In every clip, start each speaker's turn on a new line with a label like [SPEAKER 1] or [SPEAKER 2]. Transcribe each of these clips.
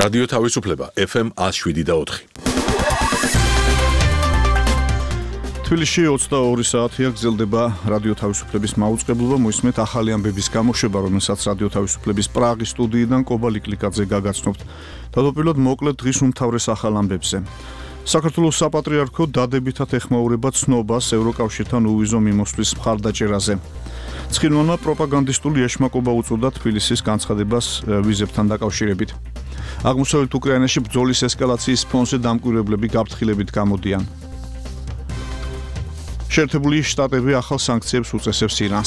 [SPEAKER 1] რადიო თავისუფლება FM 107.4.
[SPEAKER 2] თბილისში 22 საათია გრძელდება რადიო თავისუფლების მაუწყებლობა. მოისმენთ ახალი ამბების გამოშვება, რომელსაც რადიო თავისუფლების პრაღის სტუდიიდან კობა ლიკლიკაძე გაგაცნობთ. თავდაპირველად მოკლედ დღის უმთავრეს ახალ ამბებზე. საქართველოს საპატრიარქო დადებითად ეხმაურება ცნობას ევროკავშირთან უვიზო მიმოსვლის მხარდაჭერაზე. ცხინვალმა პროპაგანდისტული ეშმაკობა უწოდა თბილისის განცხადებას ვიზებთან დაკავშირებით. აღმოსავლეთ უკრაინაში ბრძოლის ესკალაციის ფონზე დამკვირვებლები გაფრთხილებით გამოდიან. შეერთებული შტატები ახალ სანქციებს უწესებს ირანს.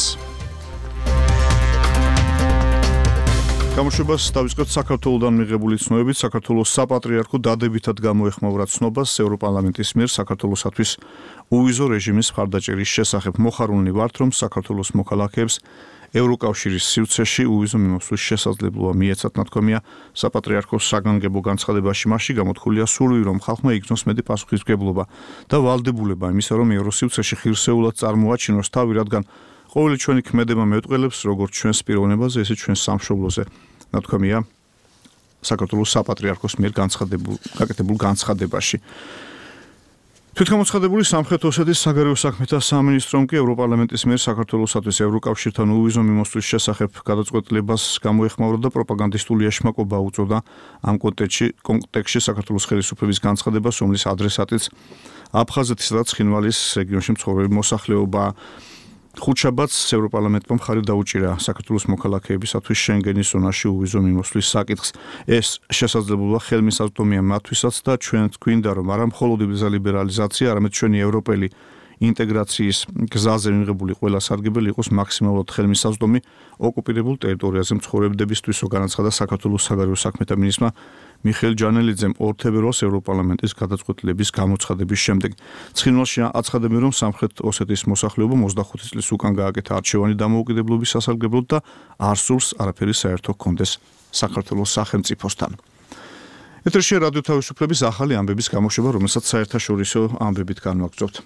[SPEAKER 2] გამოშვებას დავიწყებთ საქართველოდან მიღებული ცნობებით. საქართველოს საპატრიარქო დადებითად გამოეხმაურა ცნობას ევროპარლამენტის მიერ საქართველოსათვის უვიზო რეჟიმის მხარდაჭერის შესახებ. მოხარულნი ვართ, რომ საქართველოს მოქალაქეებს ევროკავშირის სივრცეში უვიზო მიმოსვლის შესაძლებლობა მიეცათ, ნათქვამია საპატრიარქოს საგანგებო განცხადებაში. მასში გამოთქვულია სურვილი, რომ ხალხმა იგრძნოს მეტი პასუხისმგებლობა და ვალდებულება იმისა, რომ ევროსივრცეში ხირსეულად წარმოაჩინოს თავი, რადგან ყოველი ჩვენი ქმედება მეტყველებს როგორც ჩვენს პიროვნებაზე, ესე ჩვენს სამშობლოზე, ნათქვამია საქართველოს საპატრიარქოს მიერ გაკეთებულ განცხადებაში. თვითგამოცხადებული სამხრეთ ოსეთის საგარეო საქმეთა სამინისტრომ კი ევროპარლამენტის მიერ საქართველოსათვის ევროკავშირთან უვიზო მიმოსვლის შესახებ გადაწყვეტილებას გამოეხმაურა და პროპაგანდისტული ეშმაკობა უწოდა. ამ კონტექსტში საქართველოს ხელისუფლების განცხადებას, რომლის ადრესატიც აფხაზეთისა და ცხინვალის რეგიონში მცხოვრები მოსახლეობაა. ხუთშაბათს ევროპარლამენტმა მხარი დაუჭირა საქართველოს მოქალაქეებისათვის შენგენის ზონაში უვიზო მიმოსვლის საკითხს. ეს შესაძლებლობა ხელმისაწვდომია მათთვისაც და ჩვენ გვინდა, რომ არა მხოლოდ ვიზა ლიბერალიზაცია, არამედ ჩვენი ევროპელი ინტეგრაციის გზაზე მიღებული ყველა სარგებელი იყოს მაქსიმალურად ხელმისაწვდომი ოკუპირებულ ტერიტორიაზე მცხოვრებლებისთვისო, განაცხადა საქართველოს საგარეო საქმეთა მინისტრმა მიხეილ ჯანელიძემ 2 თებერვალს ევროპარლამენტის გადაწყვეტილების გამოცხადების შემდეგ. ცხინვალში აცხადებენ, რომ სამხრეთ ოსეთის მოსახლეობამ 25 წლის უკან გააკეთა არჩევანი დამოუკიდებლობის სასარგებლოდ და არ სურს არაფერი საერთო ჰქონდეს საქართველოს სახელმწიფოსთან. ეთერში რადიო თავისუფლების ახალი ამბების გამოშვება, რომელსაც საერთაშორისო ამბებით განვაგრძობთ.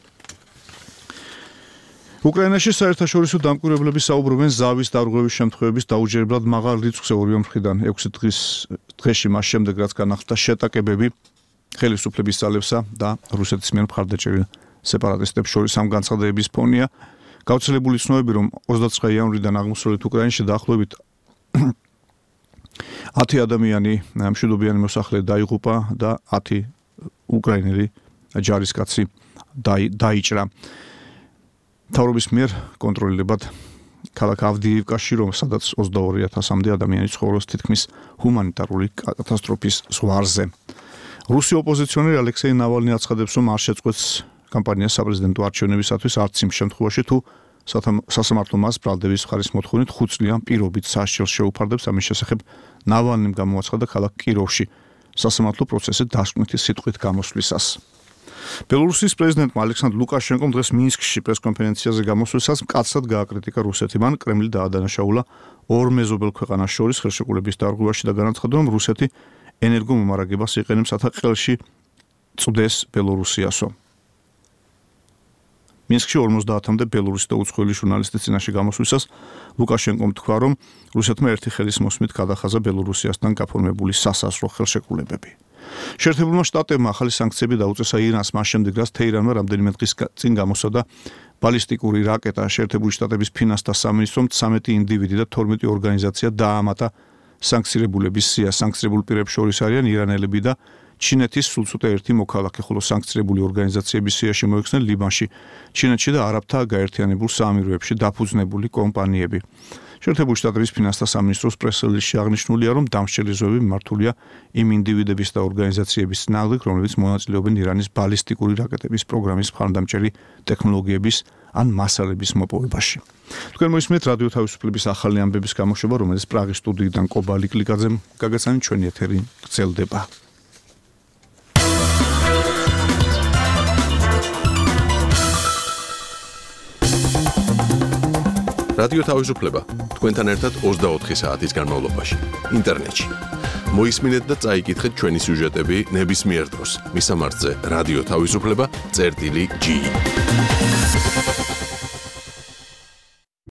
[SPEAKER 2] უკრაინაში საერთაშორისო დამკვირვებლები საუბრობენ ზავის დარღვევის შემთხვევების დაუჯერებლად მაღალ რიცხვზე ორივე მხრიდან 6 დღეში მას შემდეგ, რაც განახლდა შეტაკებები ხელისუფლების ძალებსა და რუსეთის მიერ მხარდაჭერილ სეპარატისტებს შორის. ამ განცხადებების ფონია გავრცელებული ცნობები, რომ 29 იანვრიდან აღმოსავლეთ უკრაინაში დაახლოებით 10 ადამიანი მშვიდობიანი მოსახლე დაიღუპა და 10 უკრაინელი ჯარისკაცი დაიჭრა. მთავრობის მიერ კონტროლირებად ქალაქ ავდიივკაში, სადაც 22,000-მდე ადამიანი ცხოვრობს თითქმის ჰუმანიტარული კატასტროფის ზღვარზე. რუსი ოპოზიციონერი ალექსეი ნავალნი აცხადებს, რომ არ შეწყვეტს კამპანიას საპრეზიდენტო არჩევნებისათვის არც იმ შემთხვევაში, თუ სასამართლო მას ბრალდების მხარის მოთხოვნით 5 წლიან პირობით სასჯელს შეუფარდებს. ამის შესახებ ნავალნიმ გამოაცხადა ქალაქ კიროვში სასამართლო პროცესის დასკვნითი სიტყვით გამოსვლისას. ბელორუსის პრეზიდენტმა ალექსანდრ ლუკაშენკომ დღეს მინსკში პრესკონფერენციაზე გამოსვლისას მკაცრად გააკრიტიკა რუსეთი. მან კრემლი დაადანაშაულა ორ მეზობელ ქვეყანას შორის ხელშეკრულების დარღვევაში და განაცხადა, რომ რუსეთი ენერგომომარაგებას იყენებს, რათა ყელში წვდეს ბელორუსიასო. მინსკში 50-მდე ბელორუსი და უცხოელი ჟურნალისტის წინაშე გამოსვლისას ლუკაშენკომ თქვა, რომ რუსეთმა ერთი ხელის მოსმით გადახაზა ბელორუსიასთან გაფორმებული სასაზღვრო ხელშეკრულებები. შეერთებულმა შტატებმა ახალი სანქციები დაუწესა ირანს მას შემდეგ, რაც თეირანმა რამდენიმე დღის წინ გამოსცადა ბალისტიკური რაკეტა. შეერთებული შტატების ფინანსთა სამინისტრომ 13 ინდივიდი და 12 ორგანიზაცია დაამატა სანქცირებულების სიას. სანქცირებულ პირებს შორის არიან ირანელები და ჩინეთის სულცუთა ერთი მოქალაქე, ხოლო სანქცირებული ორგანიზაციების სიაში მოიხსნენ ლიბანში, ჩინეთში და არაბთა გაერთიანებულ საამიროებში დაფუძნებული კომპანიები. შეერთებული შტატების ფინანსთა სამინისტროს პრეს-რელიზში აღნიშნულია, რომ დამსჯელი ზღვები მიმართულია იმ ინდივიდების და ორგანიზაციების წინააღმდეგ, რომლებიც მონაწილეობენ ირანის ბალისტიკური რაკეტების პროგრამის მხარდამჭერი ტექნოლოგიების ან მასალების მოპოვებაში. თქვენ მოისმენთ რადიო თავისუფლების ახალი ამბების გამოშვება, რომელიც პრაღის სტუდიიდან კობა ლიკლიკაძემ გაგაცანით. ჩვენი ეთერი გრძელდება.
[SPEAKER 1] რადიო თავისუფლება თქვენთან ერთად 24 საათის განმავლობაში ინტერნეტში. მოისმინეთ და წაიკითხეთ ჩვენი სიუჟეტები ნებისმიერ დროს. მისამართზე რადიო თავისუფლება.ge